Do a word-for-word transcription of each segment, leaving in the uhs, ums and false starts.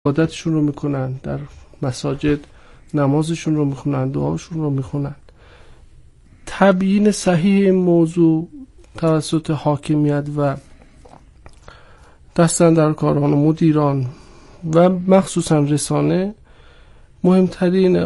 عبادتشون رو میکنن، در مساجد نمازشون رو میخونن، دعاشون رو میخونن. تبیین صحیح این موضوع توسط حاکمیت و دستاندرکاران و مدیران و مخصوصا رسانه مهمترین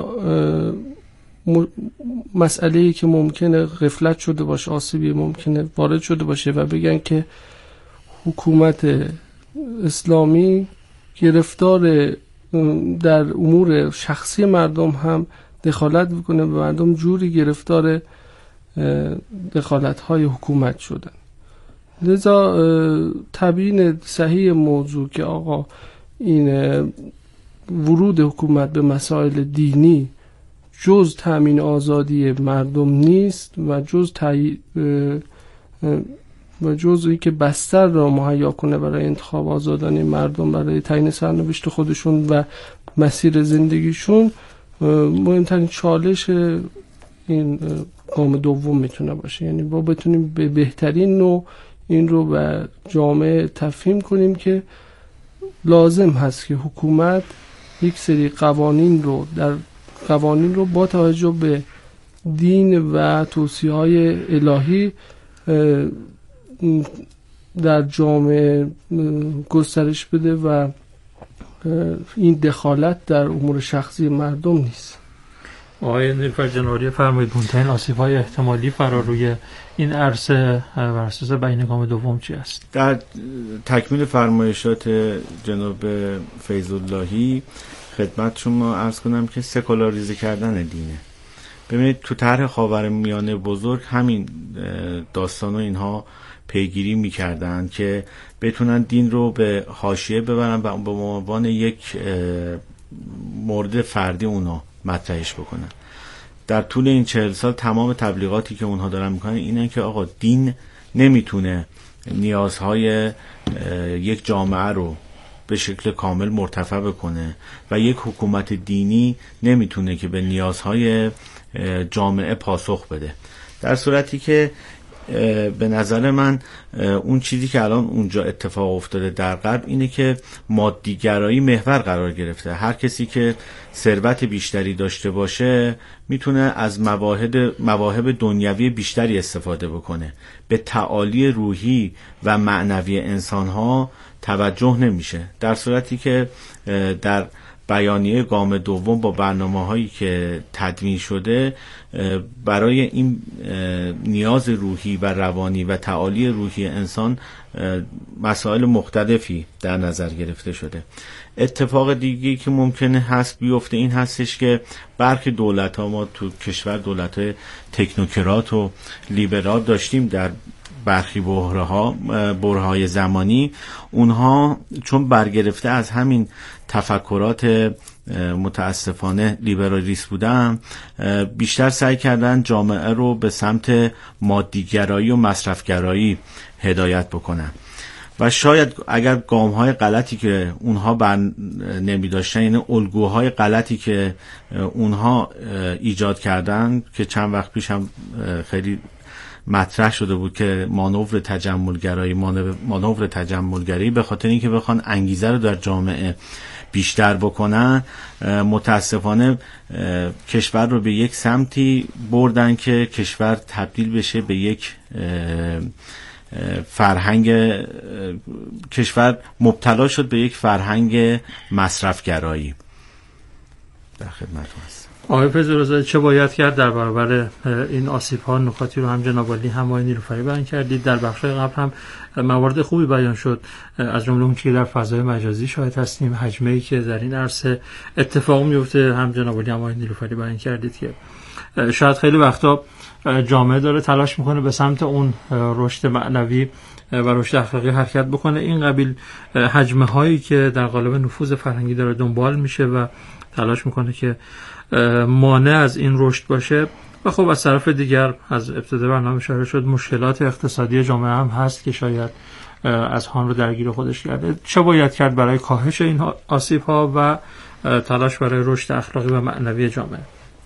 مسئله‌ای که ممکنه غفلت شده باشه، آسیبی ممکنه وارد شده باشه و بگن که حکومت اسلامی گرفتار در امور شخصی مردم هم دخالت میکنه و مردم جوری گرفتار دخالت‌های حکومت شدن. لذا تبیین صحیح موضوع که آقا این ورود حکومت به مسائل دینی جز تامین آزادی مردم نیست و جز تایی و جز این که بستر را مهیا کنه برای انتخاب آزادانه مردم برای تعیین سرنوشت خودشون و مسیر زندگیشون، مهمترین چالش این گام دوم میتونه باشه. یعنی ما بتونیم به بهترین نوع این رو به جامعه تفهیم کنیم که لازم هست که حکومت یک سری قوانین رو در قوانین رو با توجه به دین و توصیه‌های الهی در جامعه گسترش بده و این دخالت در امور شخصی مردم نیست. آقای نیلوفر جنوری فرمایید مهمترین آسیب‌های احتمالی فرا روی این عرصه بر اساس بیان گام دوم چی است؟ در تکمیل فرمایشات جناب فیض اللهی خدمتشون ما عرض کنم که سکولاریزه کردن دینه. ببینید تو طرح خاورمیانه بزرگ همین داستان و اینها پیگیری میکردن که بتونن دین رو به حاشیه ببرن و به عنوان یک مورد فردی اونا مطرحش بکنن. در طول این چهل سال تمام تبلیغاتی که اونها دارن میکنن اینه که آقا دین نمیتونه نیازهای یک جامعه رو به شکل کامل مرتفع بکنه و یک حکومت دینی نمیتونه که به نیازهای جامعه پاسخ بده. در صورتی که به نظر من اون چیزی که الان اونجا اتفاق افتاده در غرب اینه که مادیگرایی محور قرار گرفته. هر کسی که ثروت بیشتری داشته باشه میتونه از مواهب مواهب دنیوی بیشتری استفاده بکنه، به تعالی روحی و معنوی انسانها توجه نمیشه. در صورتی که در بیانیه گام دوم با برنامه‌هایی که تدوین شده برای این نیاز روحی و روانی و تعالی روحی انسان مسائل مختلفی در نظر گرفته شده. اتفاق دیگه‌ای که ممکنه هست بیفته این هستش که برخی دولت‌ها، ما تو کشور دولت‌های تکنوکرات و لیبرال داشتیم در برخی بحره‌ها برهه‌های زمانی، اونها چون برگرفته از همین تفکرات متاسفانه لیبرالیست بودن، بیشتر سعی کردن جامعه رو به سمت مادیگرایی و مصرفگرایی هدایت بکنن و شاید اگر گام‌های غلطی که اونها بر نمی داشتن، یعنی الگوهای غلطی که اونها ایجاد کردن که چند وقت پیش هم خیلی مطرح شده بود که مانور تجملگرایی مانور تجملگرایی به خاطر اینکه بخوان انگیزه رو در جامعه بیشتر بکنن، متاسفانه کشور رو به یک سمتی بردن که کشور تبدیل بشه به یک فرهنگ، کشور مبتلا شد به یک فرهنگ مصرفگرایی. در خدمتتون هستم. آقای فیض‌الله چه باید کرد در برابر این آسیب‌ها؟ نکاتی رو هم جناب عالی هم آقای نیلوفری بیان کردید. در بخش قبل هم موارد خوبی بیان شد، از جمله اون که در فضای مجازی شاهد هستیم، حجمه‌ای که در این عرصه اتفاق میفته، هم جناب عالی هم آقای نیلوفری بیان کردید که شاید خیلی وقتا جامعه داره تلاش میکنه به سمت اون رشد معنوی و رشد اخلاقی حرکت بکنه. این قبیل حجمه هایی که در قالب نفوذ فرهنگی داره دنبال میشه و تلاش میکنه که مانع از این رشد باشه. و خب از طرف دیگر از ابتدا برنامه اشاره شد مشکلات اقتصادی جامعه هم هست که شاید از هان رو درگیر خودش کرده. چه باید کرد برای کاهش این آسیب ها و تلاش برای رشد اخلاقی و معنوی جامعه؟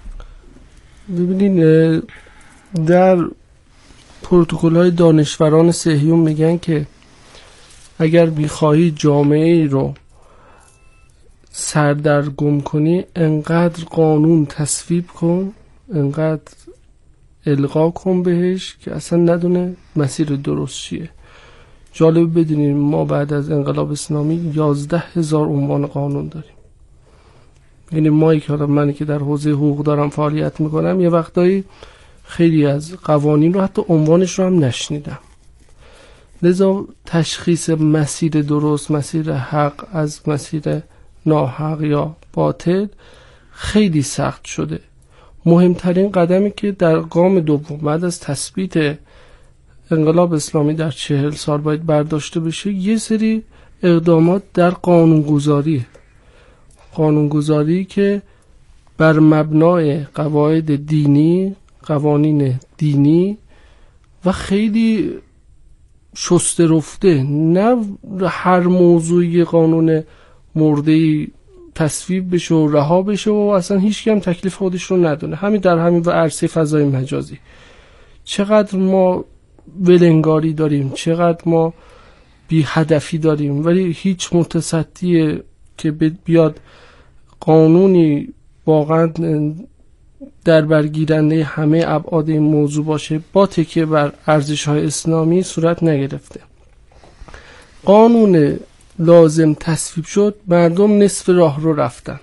ببینین در پروتکل های دانشوران صهیون میگن که اگر میخواهی جامعه رو سردرگم کنی انقدر قانون تصویب کن، انقدر القا کن بهش که اصلا ندونه مسیر درست چیه. جالب بدونین ما بعد از انقلاب اسلامی یازده هزار عنوان قانون داریم. یعنی ما که حالا من که در حوزه حقوق دارم فعالیت میکنم یه وقتایی خیلی از قوانین رو حتی عنوانش رو هم نشنیدم. لذا تشخیص مسیر درست، مسیر حق از مسیر ناحق یا باطل خیلی سخت شده. مهمترین قدمی که در گام دوم بعد از تثبیت انقلاب اسلامی در چهل سال باید برداشته بشه یه سری اقدامات در قانونگذاری قانونگذاری که بر مبنای قواعد دینی، قوانین دینی و خیلی شسته رفته، نه هر موضوعی قانون مرده‌ای تصویب بشه و رها بشه و اصلا هیچ کی هم تکلیف خودش رو ندونه. همین در همین و عرصه فضای مجازی چقدر ما ولنگاری داریم، چقدر ما بی هدفی داریم، ولی هیچ متصدی که بیاد قانونی واقعا در برگیرنده همه ابعاد این موضوع باشه با تکیه بر ارزش‌های اسلامی صورت نگرفته. قانون لازم تصویب شد، مردم نصف راه رو رفتن.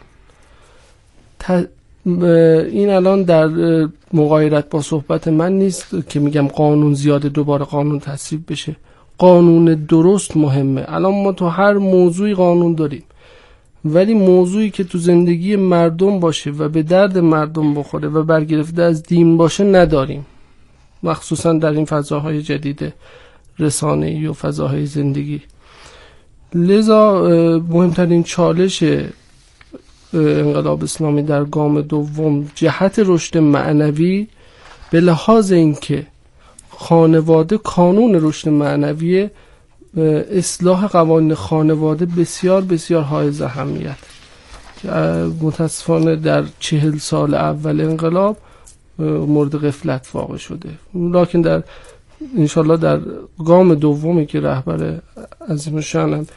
این الان در مغایرت با صحبت من نیست که میگم قانون زیاده دوباره قانون تصویب بشه. قانون درست مهمه. الان ما تو هر موضوعی قانون داریم، ولی موضوعی که تو زندگی مردم باشه و به درد مردم بخوره و برگرفته از دین باشه نداریم، مخصوصا در این فضاهای جدید رسانه‌ای و فضاهای زندگی. لذا مهمترین چالش انقلاب اسلامی در گام دوم جهت رشد معنوی به لحاظ اینکه خانواده کانون رشد معنوی، اصلاح قوانین خانواده بسیار بسیار حائز اهمیت. متاسفانه در چهل سال اول انقلاب مورد غفلت واقع شده، لکن در انشالله در گام دومی که رهبر عظیم شأنم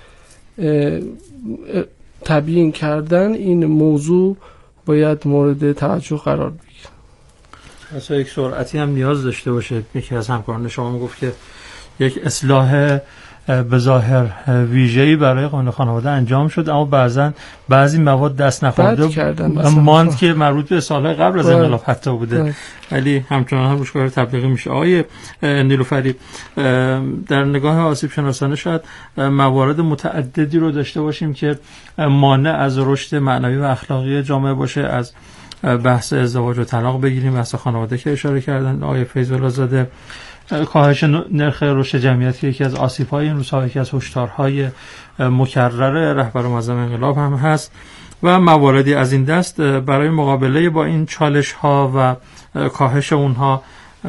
تبیین کردن این موضوع باید مورد توجه قرار بگیره. اصلا یک سرعتی هم نیاز داشته باشه. یکی از همکاران شما میگفت که یک اصلاح به ظاهر ویژه‌ای برای قانون خانواده انجام شد، اما بعضن بعضی مواد دست نخورده ماند که مربوط به سالهای قبل از انقلاب حتی بوده، ولی همچنان هم روش کار تبلیغی میشه. آقای نیلوفری، در نگاه آسیب شناسانه شاید موارد متعددی رو داشته باشیم که مانع از رشد معنوی و اخلاقی جامعه باشه. از بحث ازدواج و طلاق بگیریم، بحث خانواده که اشاره کردن آقای فیض‌الله زاده، کاهش نرخ رشد جمعیت که یکی از آسیب‌های این روزها، یکی از هشدارهای مکرر رهبر معظم انقلاب هم هست و مواردی از این دست برای مقابله با این چالش‌ها و کاهش اونها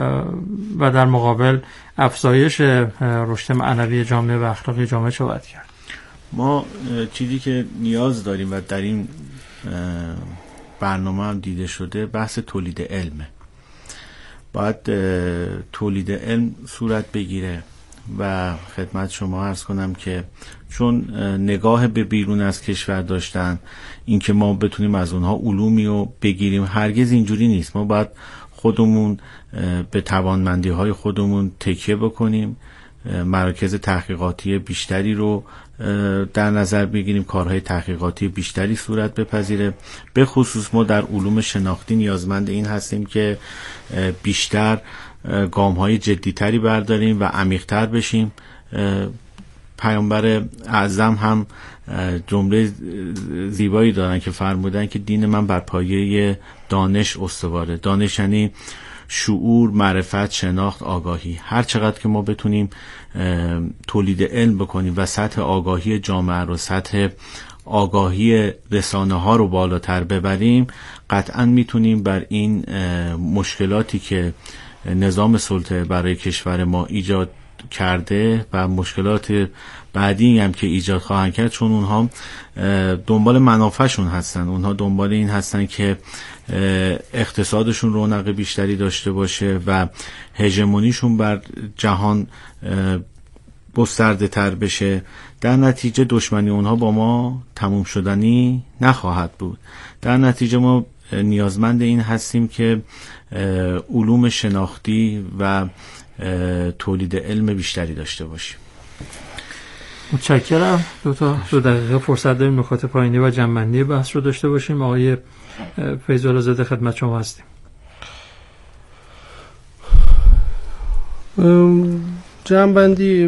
و در مقابل افزایش رشد معنوی جامعه و اخلاقی جامعه چه باید کرد؟ ما چیزی که نیاز داریم و در این برنامه هم دیده شده بحث تولید علمه. باید تولید علم صورت بگیره و خدمت شما عرض کنم که چون نگاه به بیرون از کشور داشتن، اینکه ما بتونیم از اونها علومی رو بگیریم، هرگز اینجوری نیست. ما باید خودمون به توانمندی های خودمون تکیه بکنیم، مراکز تحقیقاتی بیشتری رو در نظر بگیریم، کارهای تحقیقاتی بیشتری صورت بپذیره. به خصوص ما در علوم شناختی نیازمند این هستیم که بیشتر گام‌های جدی‌تری برداریم و عمیق‌تر بشیم. پیامبر اعظم هم جمله زیبایی دارن که فرمودن که دین من بر پایه دانش استواره. دانش یعنی شعور، معرفت، شناخت، آگاهی. هر چقدر که ما بتونیم تولید علم بکنیم و سطح آگاهی جامعه رو، سطح آگاهی رسانه ها رو بالاتر ببریم، قطعا میتونیم بر این مشکلاتی که نظام سلطه برای کشور ما ایجاد کرده و مشکلات بعدی هم که ایجاد خواهند کرد، چون اونها دنبال منافعشون هستن، اونها دنبال این هستن که اقتصادشون رونق بیشتری داشته باشه و هژمونیشون بر جهان گسترده تر بشه، در نتیجه دشمنی اونها با ما تموم شدنی نخواهد بود. در نتیجه ما نیازمند این هستیم که علوم شناختی و تولید علم بیشتری داشته باشیم. متشکرم. دو تا دو دقیقه فرصت داریم نکات پایانی و جمع‌بندی بحث رو داشته باشیم. آقای فیض‌الله زاده خدمت شما هستیم. جمع‌بندی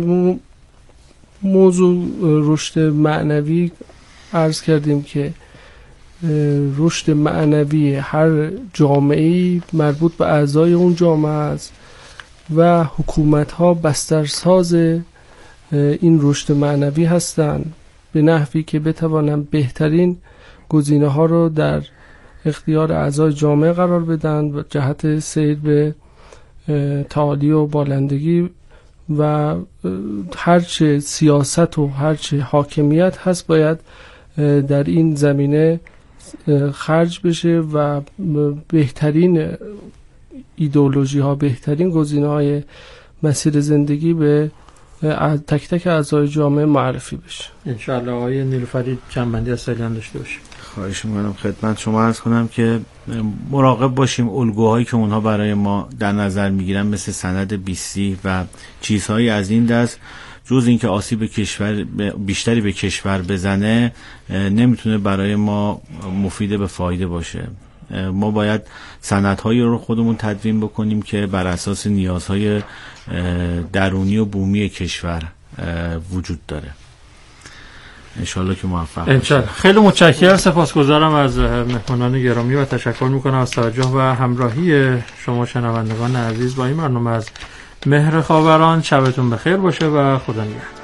موضوع رشد معنوی عرض کردیم که رشد معنوی هر جامعه‌ای مربوط به اعضای اون جامعه است و حکومت‌ها بسترساز این رشد معنوی هستند به نحوی که بتوانند بهترین گزینه‌ها رو در اختیار اعضای جامعه قرار بدن و جهت سیر به تعالی و بالندگی و هرچه سیاست و هرچه حاکمیت هست باید در این زمینه خرج بشه و بهترین ایدئولوژی ها، بهترین گزینه های مسیر زندگی به تک تک اعضای جامعه معرفی بشه. انشاءالله. آقای نیلوفری جنبندی از سالیان داشته باشیم. خواهش می‌کنم خدمت شما عرض کنم که مراقب باشیم الگوهایی که اونها برای ما در نظر میگیرن مثل سند بیستی و چیزهایی از این دست، جز اینکه آسیب کشور بیشتری به کشور بزنه نمیتونه برای ما مفید به فایده باشه. ما باید سندهایی رو خودمون تدوین بکنیم که بر اساس نیازهای درونی و بومی کشور وجود داره. انشالله که موفق باشیم. خیلی متشکرم، سپاسگزارم از مهمانان گرامی و تشکر میکنم از توجه و همراهی شما شنوندگان عزیز با این برنامه از مهر خاوران. شبتون بخیر باشه و خدا نگهدار.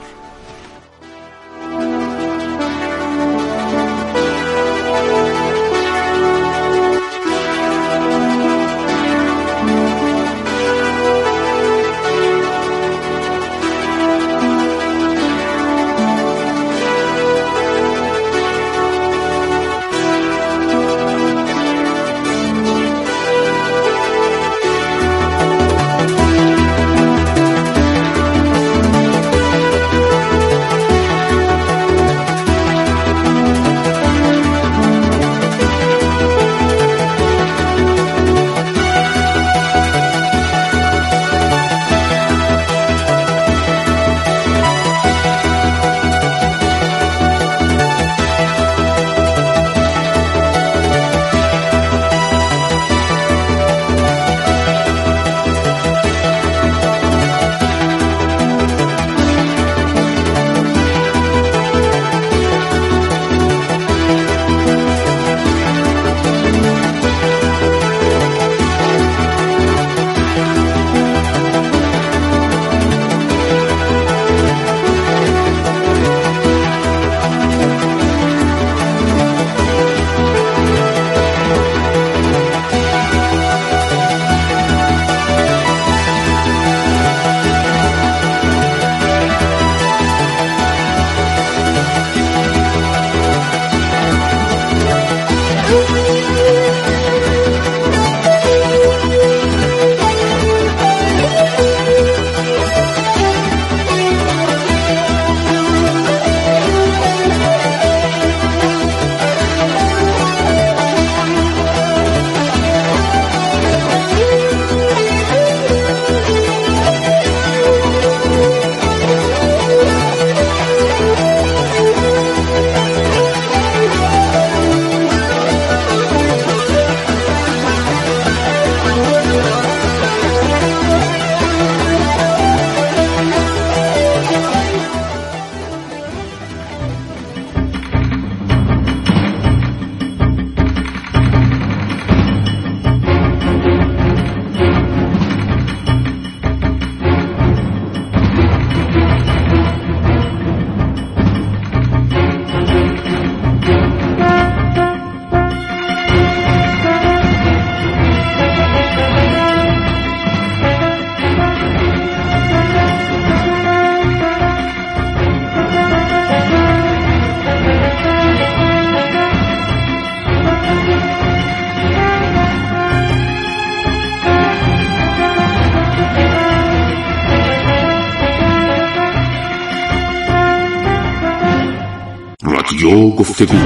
رادیو گفتگو،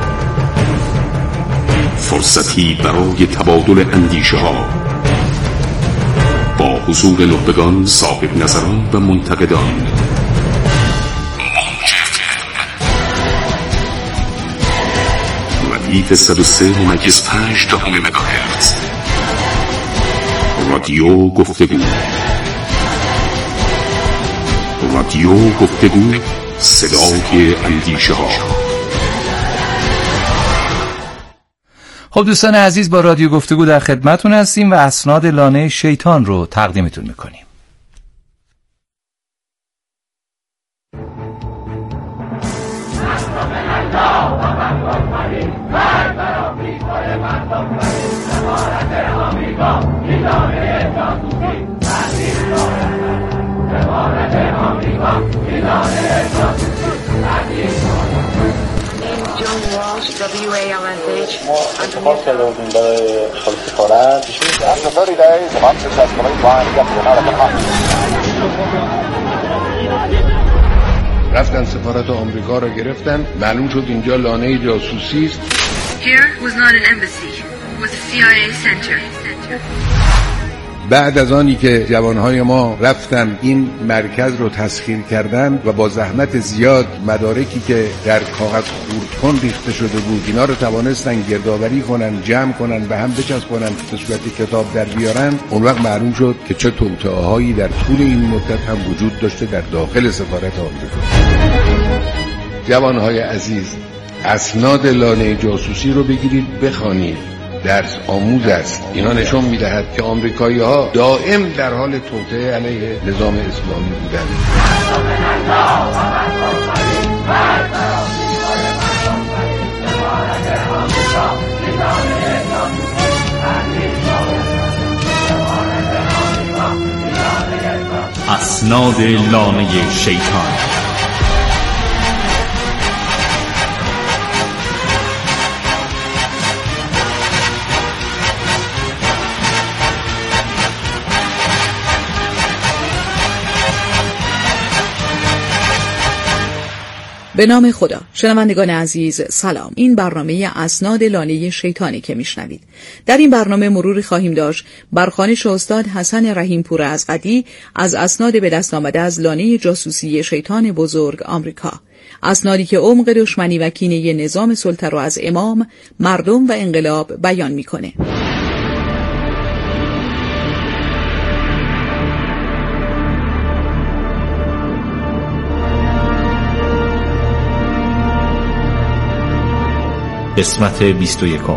فرصتی برای تبادل اندیشه ها با حضور نخبگان، صاحب نظران و منتقدان. ردیف صد و سه ممیز پنج تا همه مگاهرتز. رادیو گفتگو، رادیو گفتگو، صدای اندیشه ها. خب دوستان عزیز، با رادیو گفتگو در خدمتون هستیم و اسناد لانه شیطان رو تقدیمتون میکنیم. W A L S H انتخاب کرده بودیم برای خالص سفارت رفتن سفارت آمریکا را گرفتن، معلوم شد اینجا لانه جاسوسی است. Here was not an embassy, it was a C I A center. بعد از آنی که جوانهای ما رفتن این مرکز رو تسخیر کردن و با زحمت زیاد مدارکی که در کاغذ خردکن ریخته شده بود اینا رو توانستن گردآوری کنن، جمع کنن، به هم بچسبونن، به صورت کتاب در بیارن، اون وقت معلوم شد که چه توطئه‌هایی در طول این مدت هم وجود داشته در داخل سفارت آمریکا. جوانهای عزیز، اسناد لانه جاسوسی رو بگیرید بخوانید، درس آموز است. اینا نشون میدهد که آمریکایی ها دائم در حال توطئه علیه نظام اسلامی بودند. اسناد لانه شیطان. به نام خدا. شنوندگان عزیز سلام. این برنامه اسناد لانه شیطانی که میشنوید. در این برنامه مروری خواهیم داشت بر خوانش استاد حسن رحیمپور ازغدی از اسناد به دست آمده از لانه جاسوسی شیطان بزرگ آمریکا، اسنادی که عمق دشمنی و کینه نظام سلطه را از امام، مردم و انقلاب بیان میکنه. قسمت بیست و یکم.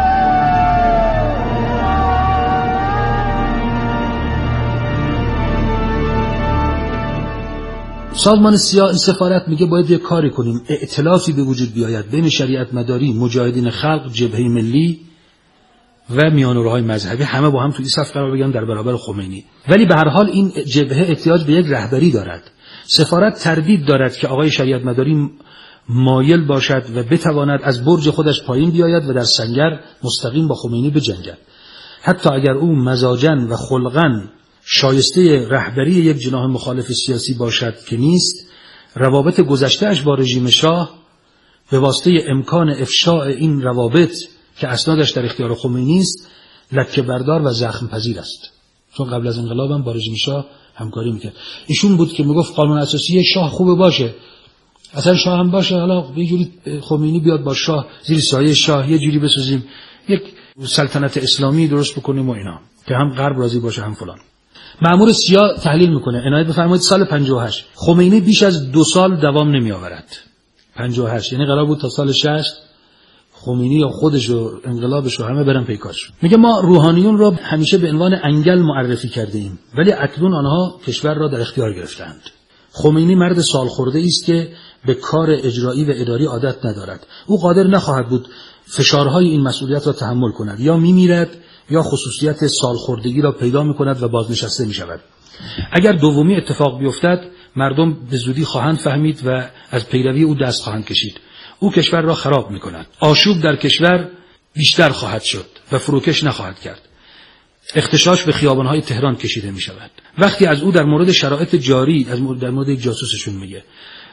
سازمان سیاه سفارت میگه باید یه کاری کنیم، ائتلافی به وجود بیاید بین شریعت مداری، مجاهدین خلق، جبهه ملی و میانورهای مذهبی، همه با هم توی صف قرار بگیرن در برابر خمینی. ولی به هر حال این جبهه احتیاج به یک رهبری دارد. سفارت تردید دارد که آقای شریعت مداری مایل باشد و بتواند از برج خودش پایین بیاید و در سنگر مستقیم با خمینی بجنگد. حتی اگر او مزاجن و خلقن شایسته رهبری یک جناح مخالف سیاسی باشد که نیست، روابط گذشته‌اش با رژیم شاه به واسطه امکان افشاء این روابط که اسنادش در اختیار خمینی است لکه بردار و زخم پذیر است. چون قبل از انقلاب هم با رژیم شاه همکاری میکرد. ایشون بود که میگفت قانون اساسی شاه خوبه باشه، اصلا شاه هم باشه، حالا یه جوری خمینی بیاد با شاه زیر سایه شاه یه جوری بسازیم، یک سلطنت اسلامی درست بکنیم و اینا که هم غرب راضی باشه هم فلان. مأمور سیاه تحلیل میکنه، عنایت بفرمایید سال پنجاه و هشت خمینی بیش از دو سال دوام نمی آورد. پنجاه و هشت یعنی قرار بود تا سال شصت خمینی یا خودش و انقلابش و همه برن پیکارش. میگه ما روحانیون را همیشه به عنوان انگل معرفی کرده ایم، ولی اکنون آنها کشور را در اختیار گرفتند. خمینی مرد سالخورده است که به کار اجرایی و اداری عادت ندارد. او قادر نخواهد بود فشارهای این مسئولیت را تحمل کند، یا میمیرد یا خصوصیت سالخوردگی را پیدا میکند و بازنشسته میشود. اگر دومی اتفاق بیفتد مردم به زودی خواهند فهمید و از پیروی او دست خواهند کشید. او کشور را خراب میکند. آشوب در کشور بیشتر خواهد شد و فروکش نخواهد کرد. اختشاش به خیابان‌های تهران کشیده می‌شود. وقتی از او در مورد شرایط جاری، از مورد در مورد یک جاسوسشون میگه،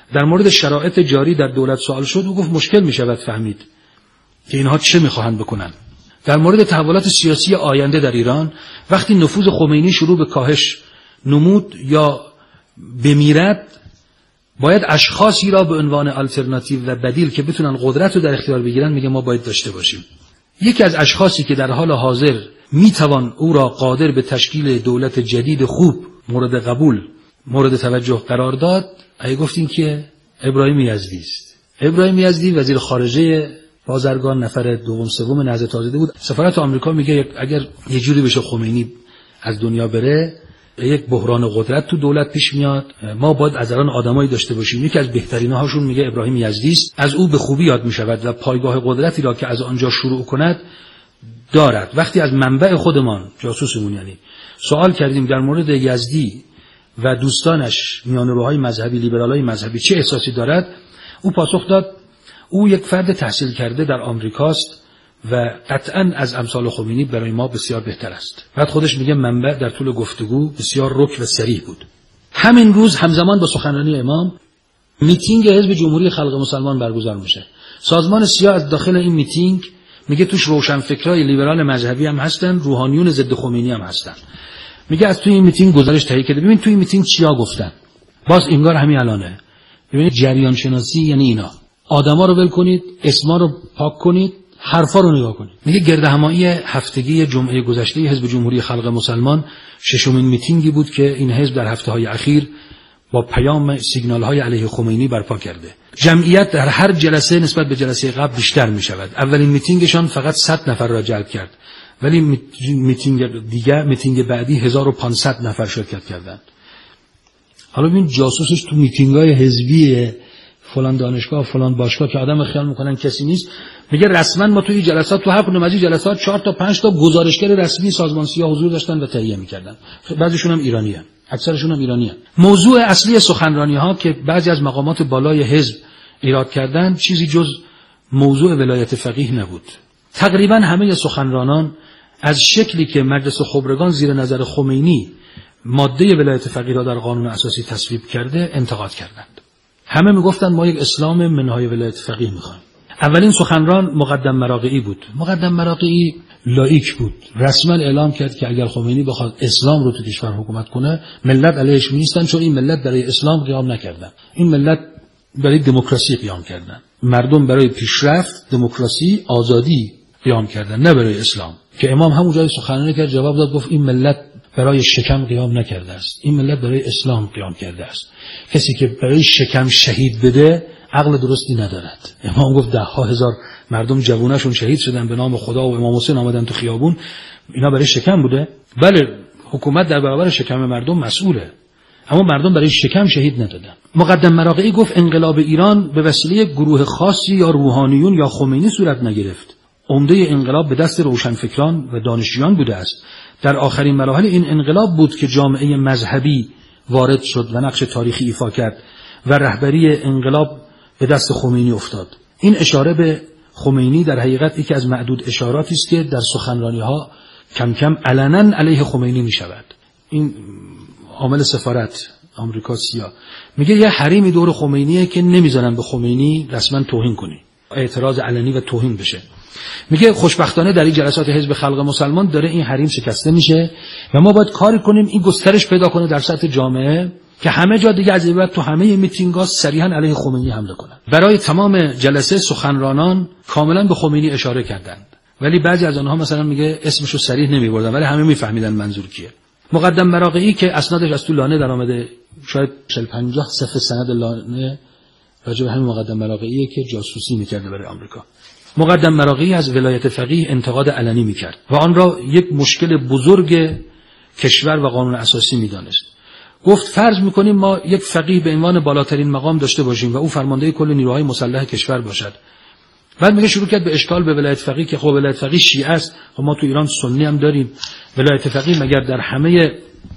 در مورد شرایط جاری در دولت سوال شد، او گفت مشکل می شود فهمید که اینها چه می خواهند بکنن. در مورد تحولات سیاسی آینده در ایران، وقتی نفوذ خمینی شروع به کاهش نمود یا بمیرد، باید اشخاصی را به عنوان آلترناتیو و بدیل که بتونن قدرت رو در اختیار بگیرن میگه ما باید داشته باشیم. یکی از اشخاصی که در حال حاضر میتوان او را قادر به تشکیل دولت جدید خوب مورد قبول مورد توجه قرار داد، اگه گفتیم که ابراهیم یزدی است. ابراهیم یزدی وزیر خارجه بازرگان، نفر دوم سوم نهضت تازه بود. سفارت آمریکا میگه اگر یه جوری بشه خمینی از دنیا بره، یک بحران قدرت تو دولت پیش میاد، ما باید از الان آدمایی داشته باشیم. یکی از بهترین هاشون میگه ابراهیم یزدی است، از او به خوبی یاد میشود و پایگاه قدرتی را که از آنجا شروع کند دارد. وقتی از منبع خودمان جاسوسمون یعنی سوال کردیم در مورد یزدی و دوستانش میانه‌روهای مذهبی، لیبرالای مذهبی چه احساسی دارد، او پاسخ داد او یک فرد تحصیل کرده در آمریکاست و قطعاً از امثال خمینی برای ما بسیار بهتر است. بعد خودش میگه منبع در طول گفتگو بسیار رک و صریح بود. همین روز همزمان با سخنرانی امام میتینگ حزب جمهوری خلق مسلمان برگزار میشه. سازمان سیاه از داخل این میتینگ میگه توش روشنفکرای لیبرال مذهبی هم هستن، روحانیون ضد خمینی هم هستن. میگه از توی این میتینگ گزارش تهیه کرده، ببین توی این میتینگ چیا گفتن. باز انگار همین الانه. ببینید جریان شناسی یعنی اینا. آدما رو ول کنید، اسما رو پاک کنید، حرفا رو نگاه کنید. میگه گردهمایی هفتگی جمعه گذشته حزب جمهوری خلق مسلمان ششمین میتینگی بود که این حزب در هفته‌های اخیر با پیام سیگنال‌های علیه خمینی برپا کرده. جمعیت در هر جلسه نسبت به جلسه قبل بیشتر می‌شود. اولین میتینگشان فقط صد نفر را جلب کرد، ولی میتینگ دیگه میتینگ بعدی هزار و پانصد نفر شرکت کردند. حالا ببین جاسوسش تو میتینگ‌های حزبی فلان دانشگاه فلان باشگاه که آدم خیال میکنن کسی نیست، میگه رسما ما توی جلسات تو هر کدوم از این جلسات چهار تا پنج تا گزارشگر رسمی سازمان سیاه حضور داشتن و تهیه میکردن. بعضیشون هم ایرانی هستن، اکثرشون هم ایرانی هستن. موضوع اصلی سخنرانی ها که بعضی از مقامات بالای حزب ایراد کردن چیزی جز موضوع ولایت فقیه نبود. تقریبا همه سخنرانان از شکلی که مجلس خبرگان زیر نظر خمینی ماده ولایت فقیه را در قانون اساسی تصویب کرده انتقاد کردند. همه میگفتن ما یک اسلام منهای ولایت فقیه میخوایم. اولین سخنران مقدم مراغعی بود. مقدم مراغعی لایک بود، رسما اعلام کرد که اگر خمینی بخواد اسلام رو تو کشور حکومت کنه ملت علیهش نیستن، چون این ملت برای اسلام قیام نکردن، این ملت برای دموکراسی قیام کردن، مردم برای پیشرفت، دموکراسی، آزادی قیام کردن، نه برای اسلام. که امام همون جای سخنرانی کرد جواب داد، گفت این ملت برای شکم قیام نکرده است، این ملت برای اسلام قیام کرده است. کسی که برای شکم شهید بده عقل درستی ندارد. امام گفت ده ها هزار مردم جووناشون شهید شدن به نام خدا و امام حسین آمدن تو خیابون، اینا برای شکم بوده؟ بله، حکومت در برابر شکم مردم مسئوله، اما مردم برای شکم شهید ندادن. مقدم مراغعی گفت انقلاب ایران به وسیله گروه خاصی یا روحانیون یا خمینی صورت نگرفت. عمده انقلاب به دست روشنفکران و دانشجویان بوده است. در آخرین مراحل این انقلاب بود که جامعه مذهبی وارد شد و نقش تاریخی ایفا کرد و رهبری انقلاب به دست خمینی افتاد. این اشاره به خمینی در حقیقت یکی از معدود اشاراتی است که در سخنرانی‌ها کم کم علنا علیه خمینی می شود. این عامل سفارت آمریکا سیا میگه یه حریمی دور خمینیه که نمیذارن به خمینی رسما توهین کنی، اعتراض علنی و توهین بشه. میگه خوشبختانه در این جلسات حزب خلق مسلمان داره این حریم شکسته میشه و ما باید کاری کنیم این گسترش پیدا کنه در سطح جامعه که همه جا دیگه از این بعد تو همه میتینگ‌ها صریحا علیه خمینی حمله کنن. برای تمام جلسه سخنرانان کاملا به خمینی اشاره کردند، ولی بعضی از آنها مثلا میگه اسمشو صریح نمیبردن ولی همه میفهمیدن منظور کیه. مقدم مراغعی که اسنادش از تو لانه در آمده، شاید چهل پنجاه صفحه سند لانه راجع به همین مقدم مراغعیه که جاسوسی میکرده برای آمریکا. مقدم مراغعی از ولایت فقیه انتقاد علنی میکرد و آن را یک مشکل بزرگ کشور و قانون اساسی میدانست. گفت فرض میکنیم ما یک فقیه به عنوان بالاترین مقام داشته باشیم و او فرمانده کل نیروهای مسلح کشور باشد. بعد میگه شروع کرد به اشکال به ولایت فقیه که خب ولایت فقیه شیعه است و ما تو ایران سنی هم داریم. ولایت فقیه مگر در همه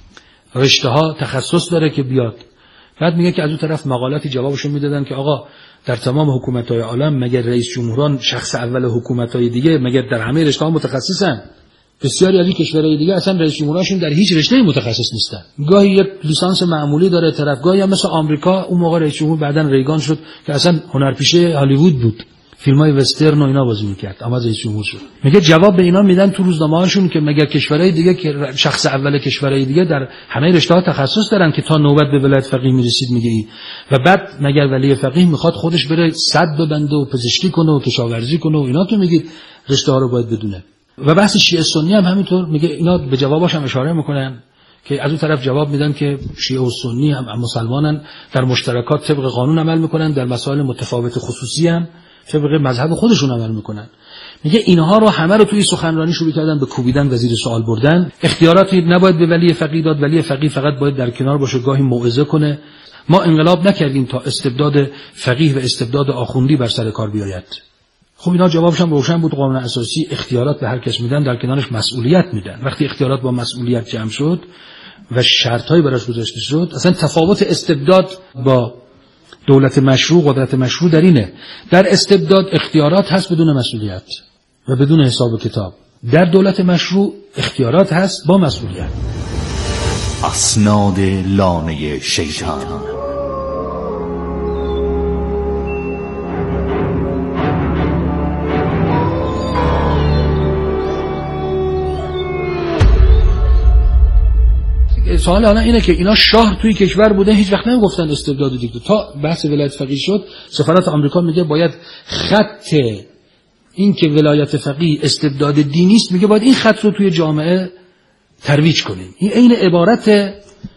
رشته‌ها تخصص داره که بیاد؟ بعد میگه که از اون طرف مقالاتی جوابشون میدادن که آقا در تمام حکومت‌های عالم مگر رئیس جمهوران شخص اول حکومت‌های دیگه مگر در همه رشته‌ها متخصصن؟ بسیاری از این کشورهای دیگه اصلا رئیس جمهوراشون در هیچ رشته‌ای متخصص نیستن. گاهی یک لیسانس معمولی داره طرف، گاهی هم مثل آمریکا اون موقع رئیس جمهور بعدن ریگان شد که اصلا هنرپیشه هالیوود بود، فیلمای وسترن و اینا بازی میکرد، اما رئیس جمهور شد. میگه جواب به اینا میدن تو روزنامه‌هاشون که مگر کشورهای دیگه که شخص اول کشورهای دیگه در همه رشته‌ها تخصص دارن که تا نوبت به ولایت فقیه میرسید میگه ای و بعد مگر ولی فقیه میخواد خودش بره صد ببنده و پزشکی کنه و کشاورزی کنه و اینا تو میگید رشته‌ها رو باید بدونه. و بحث شیعه سنی هم همینطور میگه، اینا به جواباش هم اشاره میکنن که از اون طرف جواب میدن که شیعه و سنی هم مسلمانن، در مشترکات طبق قانون عمل میکنن، در مسائل متفاوت خصوصی هم طبق مذهب خودشون عمل میکنن. میگه اینها رو همه رو توی سخنرانی شروع کردن به کوبیدن و زیر سوال بردن. اختیاراتی نباید به ولی فقیه داد، ولی فقیه فقط باید در کنار باشه، گاهی موعظه کنه. ما انقلاب نکردیم تا استبداد فقیه و استبداد آخوندی بر سر کار بیاید. خب اینا جوابش هم روشن بود، قانون اساسی اختیارات به هر کس میدن، در کنارش مسئولیت میدن. وقتی اختیارات با مسئولیت جمع شد و شرطایی براش گذاشته شد، اصلا تفاوت استبداد با دولت مشروع، قدرت مشروع در اینه، در استبداد اختیارات هست بدون مسئولیت و بدون حساب کتاب، در دولت مشروع اختیارات هست با مسئولیت. اسناد لانه شیطان. سوال الان اینه که اینا شاه توی کشور بودن، هیچ وقت نمیگفتن استبداد دیگه. تا بحث ولایت فقیه شد، سفارت آمریکا میگه باید خط این که ولایت فقیه استبداد دینی است، میگه باید این خط رو توی جامعه ترویج کنیم. این عین عبارت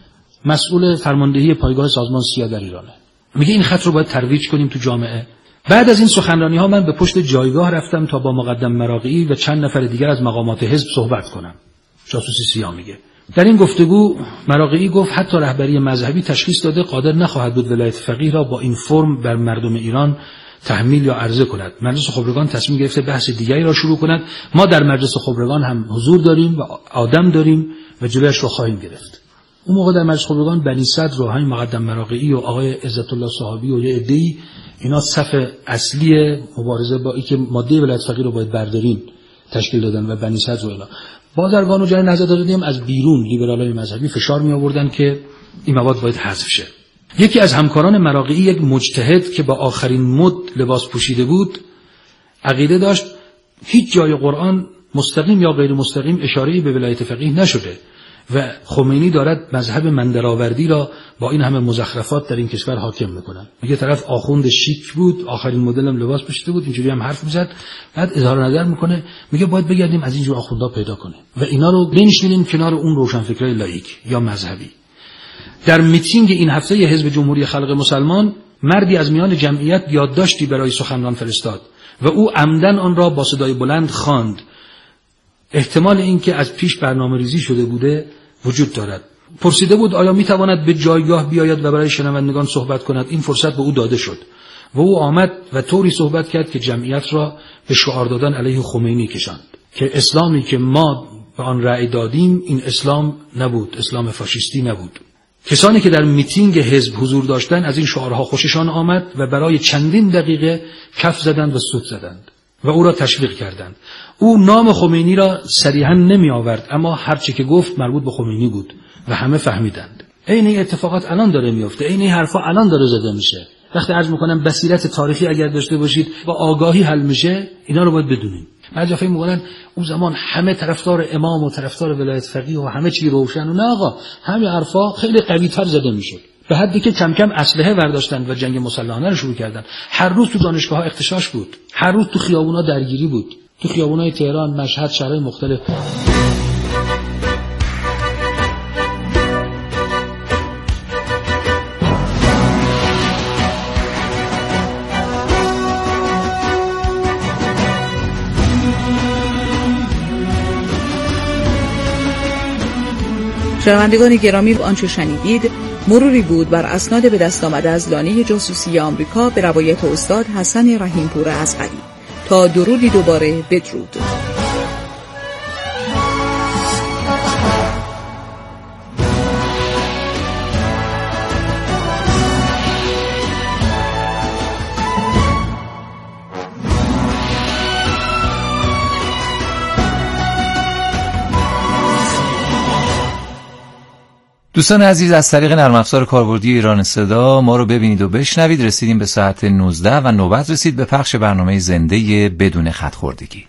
مسئول فرماندهی پایگاه سازمان سیا در ایرانه، میگه این خط رو باید ترویج کنیم تو جامعه. بعد از این سخنرانی ها من به پشت جایگاه رفتم تا با مقدم مراغی و چند نفر دیگر از مقامات حزب صحبت کنم. جاسوسی سیا میگه. در این گفتگو مراغی گفت حتی رهبری مذهبی تشخیص داده قادر نخواهد بود ولایت فقیه را با این فرم بر مردم ایران تحمیل یا عرضه کند. مجلس خبرگان تصمیم گرفته بحث دیگری را شروع کند. ما در مجلس خبرگان هم حضور داریم و آدم داریم و جلویش رو خواهیم گرفت. اون موقع در مجلس خبرگان بنی صدر و همین مقدم مراغی و آقای عزت الله صحابی و یه عده‌ای اینا صف اصلی مبارزه با اینکه ماده ولایت فقیه رو باید برداریم تشکیل دادن و بنی صدر و اینا. بازرگان و جای نهضت آزادی از بیرون لیبرالای مذهبی فشار می آوردن که این مواد باید حذف شه. یکی از همکاران مراغی، یک مجتهد که با آخرین مد لباس پوشیده بود، عقیده داشت هیچ جای قرآن مستقیم یا غیر مستقیم اشاره‌ای به ولایت فقیه نشده و خمینی دارد مذهب مندرآوردی را با این همه مزخرفات در این کشور حاکم میکنن. میگه طرف آخوند شیک بود، آخرین مدل هم لباس پوشیده بود، اینجوری هم حرف میزد، بعد اظهار نظر میکنه، میگه باید بگردیم از اینجور آخوندا پیدا کنیم و اینا رو بنشینیم کنار اون روشنفکرای لایک یا مذهبی. در میتینگ این هفته حزب جمهوری خلق مسلمان مردی از میان جمعیت یادداشتی برای سخنران فرستاد و او عمدن آن را با صدای بلند خواند. احتمال اینکه از پیش برنامه‌ریزی شده بوده وجود دارد. پرسیده بود آیا میتواند به جایگاه بیاید و برای شنوندگان صحبت کند. این فرصت به او داده شد و او آمد و طوری صحبت کرد که جمعیت را به شعار دادن علیه خمینی کشاند که اسلامی که ما به آن رأی دادیم این اسلام نبود، اسلام فاشیستی نبود. کسانی که در میتینگ حزب حضور داشتند از این شعارها خوششان آمد و برای چندین دقیقه کف زدند و سوت زدند و او را تشویق کردند. او نام خمینی را صریحا نمی آورد، اما هر چه که گفت مربوط به خمینی بود و همه فهمیدند. این اتفاقات الان داره میفته، این حرفا الان داره زده میشه. وقتی عرض میکنم بصیرت تاریخی اگر داشته باشید با آگاهی حل میشه، اینا رو باید بدونیم. بعضی فکر میکنن اون زمان همه طرفدار امام و طرفدار ولایت فقیه و همه چی روشن و نه آقا، همین حرفا خیلی قوی تر زده میشد، به حدی که کم کم اسلحه برداشتن و جنگ مسلحانه رو شروع کردن. هر روز تو دانشگاه‌ها اختشاش بود، هر روز تو خیابونا درگیری بود، تو خیابونای تهران، مشهد، شهرهای مختلف. شنوندگان گرامی، آنچه شنیدید مروری بود بر اسناد به دست آمده از لانه جاسوسی آمریکا به روایت استاد حسن رحیمپور ازغری. تا درودی دوباره، بدرود. دوستان عزیز، از طریق نرم افزار کاربردی ایران صدا ما رو ببینید و بشنوید. رسیدیم به ساعت نوزده و نوبت رسید به پخش برنامه زنده بدون خط خوردگی.